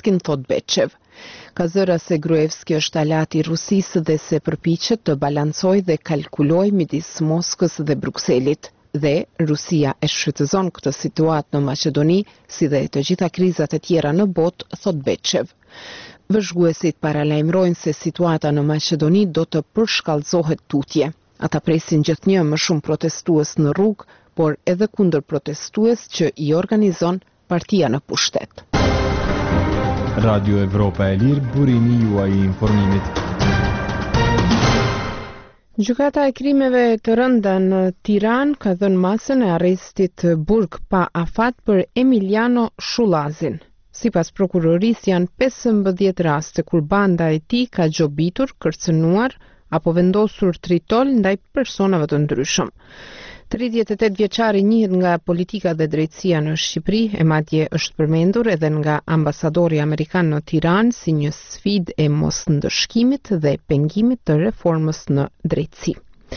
Gruevskin, thot Beçev. Ka zëra se Gruevski është alat i Rusisë dhe se përpiqet të balancojë dhe kalkulojë midis Moskës dhe Brukselit. Dhe Rusia e shfrytëzon këtë situatë në Maqedoni, si dhe të gjitha krizat e tjera në botë, thot Beçev. Vëzhguesit paralajmërojnë se situata në Maqedoni do të përshkallëzohet tutje. Ata presin gjithnjë më shumë protestues në rrugë, por edhe kundër protestues që i organizon partia në pushtet. Radio Evropa e Lirë, burimi juaj i informimit. Gjykata e krimeve të rënda në Tiranë ka dhënë masën e arrestit burg pa afat për Emiliano Shullazin. Sipas prokurorisë janë 15 raste kur banda e tij ka gjobitur, kërcënuar apo vendosur tritol ndaj personave të ndryshëm. 38 vjeçari njihet nga politika dhe drejtësia në Shqipëri, e madje është përmendur edhe nga ambasadori amerikan në Tiranë si një sfidë e mosndëshkimit dhe pengimit të reformës në drejtësi.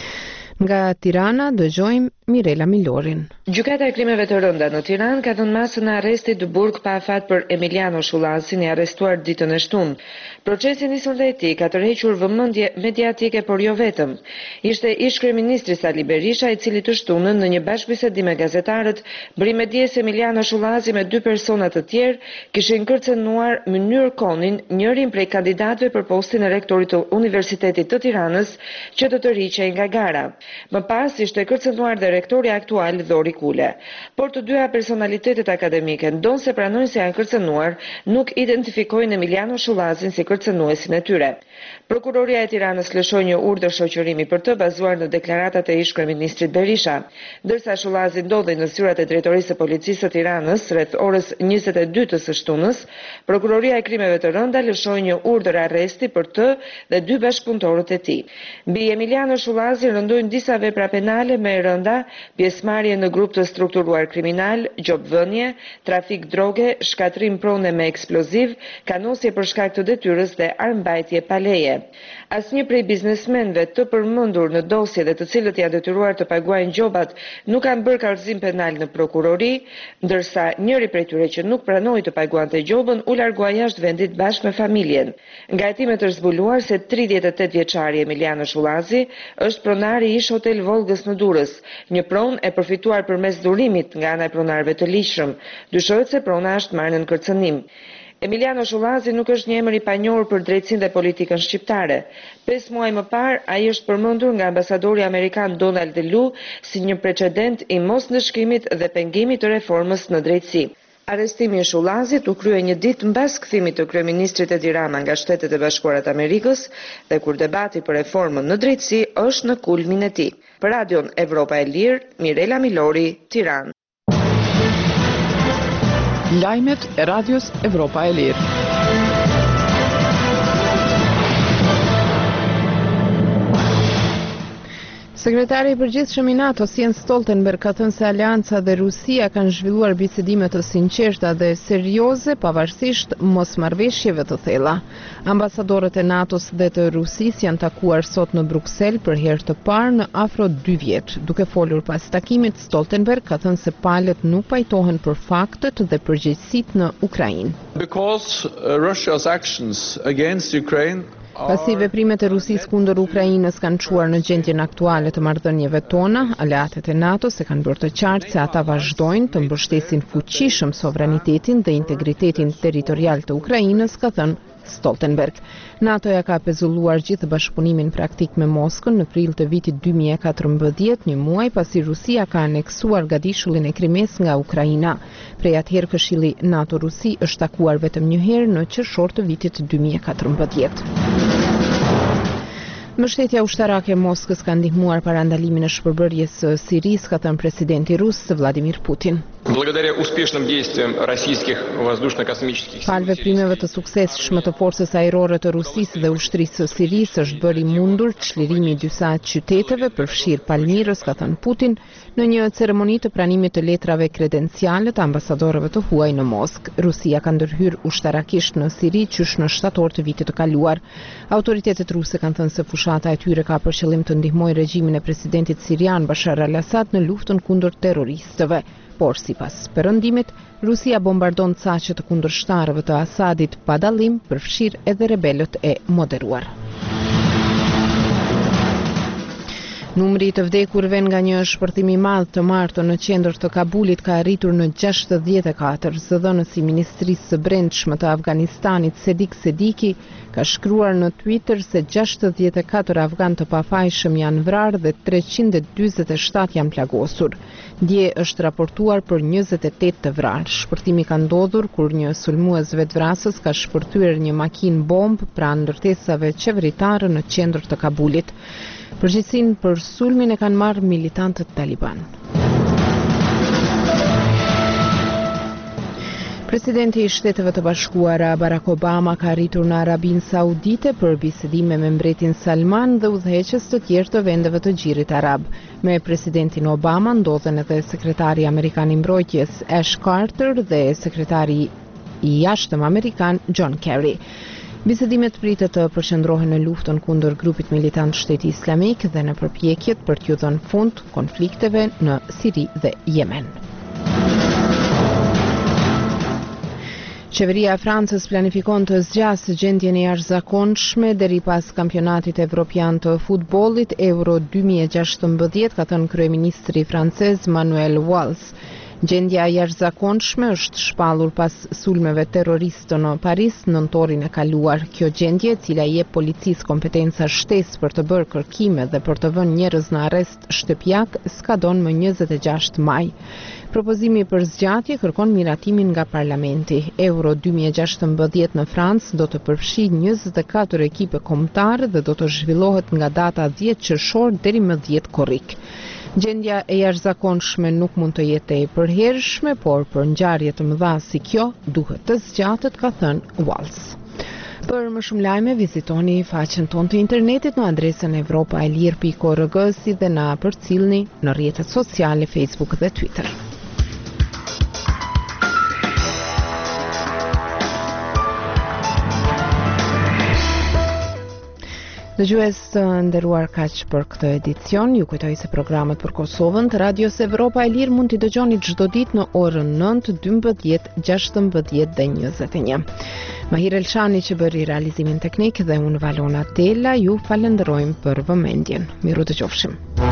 Nga Tirana dëgjojmë Mirela Milorin. Gjykata e krimeve të rënda në Tiranë ka dhënë masën e arrestit të burg pa afat për Emiliano Shullazin, i arrestuar ditën e shtunë. Procesi nisur dhe tij ka tërhequr vëmendje mediatike, por jo vetëm. Ishte ish kryeministri Sali Berisha, i cili të shtunën në një bashkëbisedim me gazetarët bëri me dije se Emiliano Shullazi me 2 persona të tjerë kishin kërcënuar mënyrë konin njërin prej kandidatëve për postin e rektorit të Universitetit të Tiranës që të tërhiqej nga gara. Më pas ishte kërcënuar dhe rektori aktual Dhori Kule. Por të dyja personalitetet akademike, ndonse pranojnë se janë kërcënuar, nuk identifikojnë Emiliano Shullazin si kërcënuesin e tyre. Prokuroria e Tiranës lëshoi një urdhër shoqërimi për të bazuar në deklaratat e ish kryeministrit Berisha. Ndërsa Shullazi ndodhej në zyrat e drejtorisë së policisë së Tiranës rreth orës 22 të së shtunës, Prokuroria e krimeve të rënda lëshoi një urdhër arresti për të dhe 2 bashkëpunëtorët e tij. Mbi Emiliano Shullazi rëndojnë disa vepra penale me rënda pjesëmarrje në grup të strukturuar kriminal, gjobvënie, trafik droge, shkatrim prone me eksploziv, kanosje për shkak të detyrës dhe armbajtje pa leje. Asnjë prej biznesmenëve të përmendur në dosje dhe të cilët janë detyruar të paguajnë gjobat nuk kanë bërë kallëzim penal në prokurori, ndërsa njëri prej tyre që nuk pranoi të paguante gjobën u largua jashtë vendit bashkë me familjen. Nga hetimet është zbuluar se 38 vjeçari Emiliano Shullazi është pronar i ish hotel Volgës në Durrës. Një pronë e përfituar përmes dhurimit nga ana e pronarëve të ligjshëm. Dyshohet se prona është marrë në kërcënim. Emiliano Shullazi nuk është një emër i panjohur për drejtësinë dhe politikën shqiptare. 5 muaj më parë, ai është përmendur nga ambasadori amerikan Donald Lu si një precedent i mosndëshkimit dhe pengimit të reformës në drejtësi. Arrestimi i Shullazit u krye një ditë mbas kthimit të kryeministrit Edi Rama nga Shtetet e Bashkuara të Amerikës dhe kur debati për reformën në drejtësi është në kulmin e tij. Për Radion Evropa e Lirë, Mirela Milori, Tiranë. Lajmet e Radios Evropa e Lirë. Sekretari i përgjithshëm i NATO-s Jens Stoltenberg ka thënë se Aleanca dhe Rusia kanë zhvilluar bisedime të sinqerta dhe serioze pavarësisht mosmarrëveshjeve të thella. Ambasadorët e NATO-s dhe të Rusisë janë takuar sot në Bruksel për herë të parë në afro 2 vjet. Duke folur pas takimit, Stoltenberg ka thënë se palët nuk pajtohen për faktet dhe përgjegjësitë në Ukrainë. Because Russia's actions against Ukraine Pasi veprimet e Rusisë kundër Ukrainës kanë çuar në gjendjen aktuale të marrëdhënieve tona, aleatët e NATO-s e kanë bërë të qartë se ata vazhdojnë të mbështesin fuqishëm sovranitetin dhe integritetin territorial të Ukrainës, ka thënë Stoltenberg. NATO-ja ka pezulluar gjithë bashkëpunimin praktik me Moskën në prill të vitit 2014, një muaj pasi Rusia ka aneksuar gadishullin e Krimes nga Ukraina. Prej atëherë Këshilli NATO-Rusi është takuar vetëm një herë në qershor të vitit 2014. Mbështetja ushtarake e Moskës ka ndihmuar parandalimin e shpërbërjes së Sirisë, ka thënë presidenti rus Vladimir Putin. Благодаря успешным действиям российских воздушно-космических сил. Fal veprimeve të suksesshme të forcës ajrore të Rusisë dhe ushtrisë së Sirisë është bërë i mundur çlirimi i disa qyteteve, përfshirë Palmirës, ka thënë Putin, në një ceremoni të pranimit të letrave kredenciale të ambasadorëve të huaj në Moskë. Rusia ka ndërhyrë ushtarakisht në Siri qysh në shtator të vitit të kaluar. Autoritetet ruse kanë thënë se fusha fshata e tyre ka për qëllim të ndihmojë regjimin e presidentit sirian Bashar al-Assad në luftën kundër terroristëve. Por sipas perëndimit, Rusia bombardon caqe të kundërshtarëve të Asadit pa dallim, përfshir edhe rebelët e moderuar. Numri të vdekurve nga një shpërthim i madh të martën në qendër të Kabulit ka arritur në 64. Zëdhënësi i Ministrisë së Brendshme të Afganistanit Sedik Sediki ka shkruar në Twitter se 64 afgan të pafajshëm janë vrarë dhe 347 janë plagosur. Dje është raportuar për 28 të vrarë. Shpërthimi ka ndodhur kur një sulmues vetvrasës ka shpërthyer një makinë bomb pranë ndërtesave qeveritare në qendër të Kabulit. Përgjegjësinë për sulmin e kanë marrë militantët Taliban. Presidenti i Shteteve të Bashkuara Barack Obama ka arritur në Arabinë Saudite për bisedime me mbretin Salman dhe udhëheqës të tjerë të vendeve të Gjirit Arab. Me presidentin Obama ndodhen edhe sekretari amerikan i mbrojtjes Ash Carter dhe sekretari i jashtëm amerikan John Kerry. Bisedimet pritet të përqendrohen në luftën kundër grupit militant Shteti Islamik dhe në përpjekjet për t'u dhënë fund konflikteve në Siri dhe Yemen. Qeveria e Francës planifikon të zgjasë gjendjen e jashtëzakonshme deri pas kampionatit evropian të futbollit Euro 2016, ka thënë kryeministri francez Manuel Valls. Gjendja e jashtëzakonshme është shpallur pas sulmeve terroriste në Paris nëntorin e kaluar. Kjo gjendje, e cila i jep policisë kompetenca shtesë për të bërë kërkime dhe për të vënë njerëz në arrest shtëpiak, skadon më 26 maj. Propozimi për zgjatje kërkon miratimin nga parlamenti. Euro 2016 në Francë do të përfshijë 24 ekipe kombëtare dhe do të zhvillohet nga data 10 qershor deri më 10 korrik. Gjendja e jashtëzakonshme nuk mund të jetë e përhershme, por për ngjarje të mëdha si kjo duhet të zgjatet, ka thënë Walls. Për më shumë lajme, vizitoni faqen tonë të internetit në adresën evropaelir.org si dhe na përcillni në rrjetet sociale Facebook dhe Twitter. Dëgjues të nderuar, kaq për këtë edicion. Ju kujtoj se programet për Kosovën të Radios Evropa e Lirë mund t'i dëgjoni çdo ditë në orën 9, 12, 16 dhe 21. Mahir Elshani që bëri realizimin teknik dhe unë Valona Tella ju falenderojmë për vëmendjen. Miru dëgjofshim.